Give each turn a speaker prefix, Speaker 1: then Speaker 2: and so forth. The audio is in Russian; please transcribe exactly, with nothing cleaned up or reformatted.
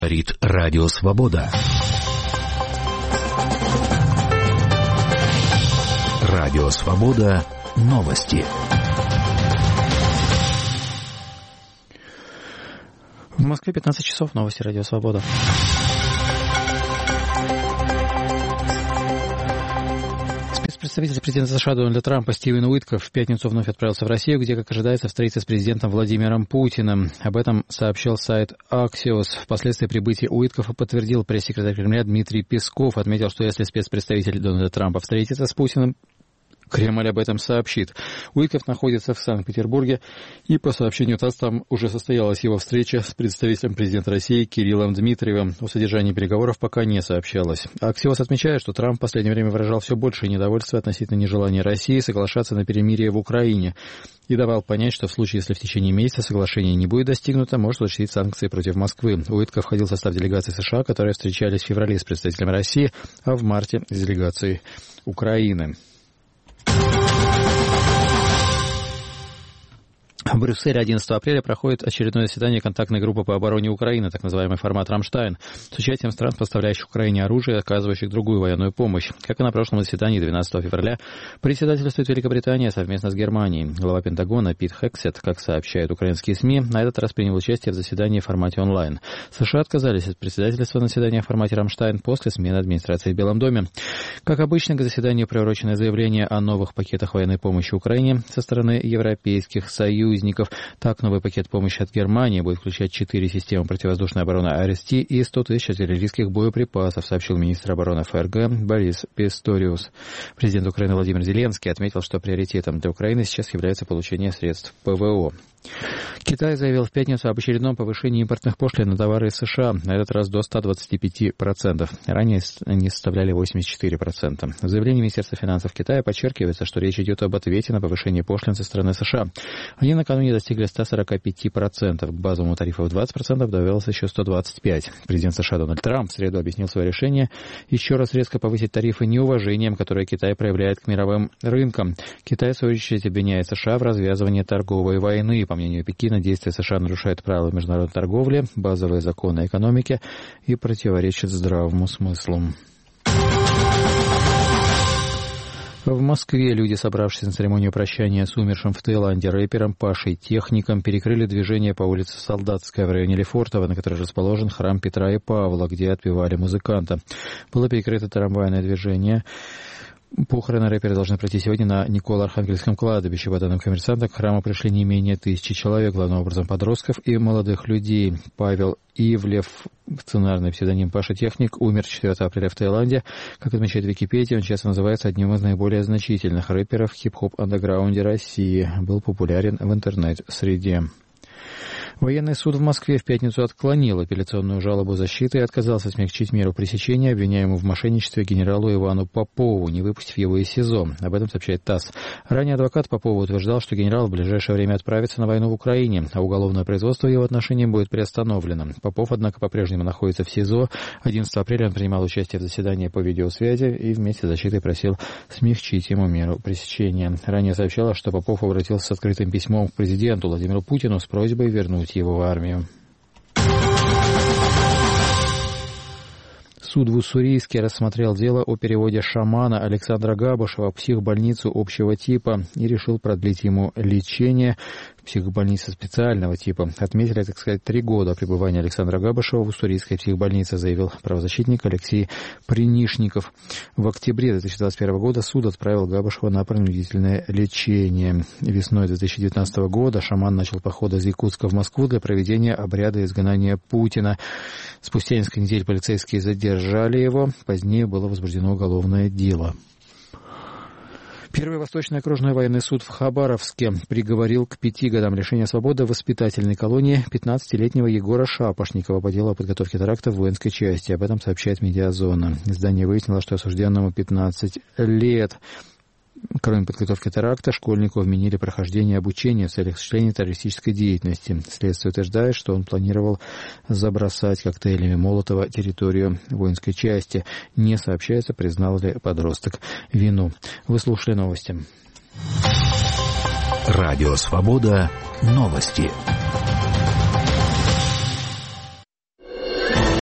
Speaker 1: Говорит Радио Свобода. Радио Свобода. Новости.
Speaker 2: В Москве пятнадцать часов. Новости Радио Свобода. Спецпредставитель президента США Дональда Трампа Стивен Уиткоф в пятницу вновь отправился в Россию, где, как ожидается, встретится с президентом Владимиром Путиным. Об этом сообщил сайт Axios. Впоследствии прибытия Уиткофа подтвердил пресс-секретарь Кремля Дмитрий Песков. Отметил, что если спецпредставитель Дональда Трампа встретится с Путиным, Кремль об этом сообщит. Уиткоф находится в Санкт-Петербурге, и по сообщению ТАСС там уже состоялась его встреча с представителем президента России Кириллом Дмитриевым. О содержании переговоров пока не сообщалось. Axios отмечает, что Трамп в последнее время выражал все большее недовольство относительно нежелания России соглашаться на перемирие в Украине и давал понять, что в случае, если в течение месяца соглашение не будет достигнуто, может осуществить санкции против Москвы. Уиткоф входил в состав делегации США, которые встречались в феврале с представителями России, а в марте с делегацией Украины. В Брюсселе одиннадцатого апреля проходит очередное заседание контактной группы по обороне Украины, так называемый формат «Рамштайн», с участием стран, поставляющих Украине оружие и оказывающих другую военную помощь. Как и на прошлом заседании двенадцатого февраля, председательствует Великобритания совместно с Германией. Глава Пентагона Пит Хексет, как сообщают украинские СМИ, на этот раз принял участие в заседании в формате онлайн. США отказались от председательства на заседании в формате «Рамштайн» после смены администрации в Белом доме. Как обычно, к заседанию приурочено заявление о новых пакетах военной помощи Украине со стороны европейских союзников. Так, новый пакет помощи от Германии будет включать четыре системы противовоздушной обороны эй ар эс ти и сто тысяч артиллерийских боеприпасов, сообщил министр обороны ФРГ Борис Писториус. Президент Украины Владимир Зеленский отметил, что приоритетом для Украины сейчас является получение средств ПВО. Китай заявил в пятницу об очередном повышении импортных пошлин на товары из США, на этот раз до ста двадцати пяти процентов. Ранее они составляли восемьдесят четыре процента. В заявлении Министерства финансов Китая подчеркивается, что речь идет об ответе на повышение пошлин со стороны США. Они накануне достигли ста сорока пяти процентов. К базовому тарифу в двадцать процентов добавилось еще сто двадцать пять процентов. Президент США Дональд Трамп в среду объяснил свое решение еще раз резко повысить тарифы неуважением, которое Китай проявляет к мировым рынкам. Китай, в свою очередь, обвиняет США в развязывании торговой войны. По мнению Пекина, действия США нарушают правила международной торговли, базовые законы экономики и противоречат здравому смыслу. В Москве люди, собравшиеся на церемонию прощания с умершим в Таиланде рэпером Пашей Техником, перекрыли движение по улице Солдатская в районе Лефортово, на которой расположен храм Петра и Павла, где отпевали музыканта. Было перекрыто трамвайное движение. Похороны рэпера должны пройти сегодня на Николо-Архангельском кладбище. По данным «Коммерсанта», к храму пришли не менее тысячи человек, главным образом подростков и молодых людей. Павел Ивлев, сценарный псевдоним Паша Техник, умер четвёртого апреля в Таиланде. Как отмечает Википедия, он часто называется одним из наиболее значительных рэперов в хип-хоп-андеграунде России. Был популярен в интернет-среде. Военный суд в Москве в пятницу отклонил апелляционную жалобу защиты и отказался смягчить меру пресечения обвиняемому в мошенничестве генералу Ивану Попову, не выпустив его из СИЗО. Об этом сообщает ТАСС. Ранее адвокат Попова утверждал, что генерал в ближайшее время отправится на войну в Украине, а уголовное производство в его отношении будет приостановлено. Попов, однако, по-прежнему находится в СИЗО. одиннадцатого апреля он принимал участие в заседании по видеосвязи и вместе с защитой просил смягчить ему меру пресечения. Ранее сообщалось, что Попов обратился с открытым письмом к президенту Владимиру Путину с просьбой вернуть его в армию. Суд в Уссурийске рассмотрел дело о переводе шамана Александра Габышева в психбольницу общего типа и решил продлить ему лечение в психбольнице специального типа. Отметили, так сказать, три года пребывания Александра Габышева в Уссурийской психбольнице, заявил правозащитник Алексей Принишников. В октябре две тысячи двадцать первого года суд отправил Габышева на принудительное лечение. Весной две тысячи девятнадцатого года шаман начал поход из Якутска в Москву для проведения обряда изгнания Путина. Спустя несколько недель полицейские задержали его. Позднее было возбуждено уголовное дело. Первый Восточный окружной военный суд в Хабаровске приговорил к пяти годам лишения свободы в воспитательной колонии пятнадцатилетнего Егора Шапошникова по делу о подготовке теракта в воинской части. Об этом сообщает «Медиазона». Издание выяснило, что осужденному пятнадцать лет. Кроме подготовки теракта, школьнику вменили прохождение обучения в целях осуществления террористической деятельности. Следствие утверждает, что он планировал забросать коктейлями Молотова территорию воинской части. Не сообщается, признал ли подросток вину. Вы слушали новости.
Speaker 1: Радио Свобода. Новости.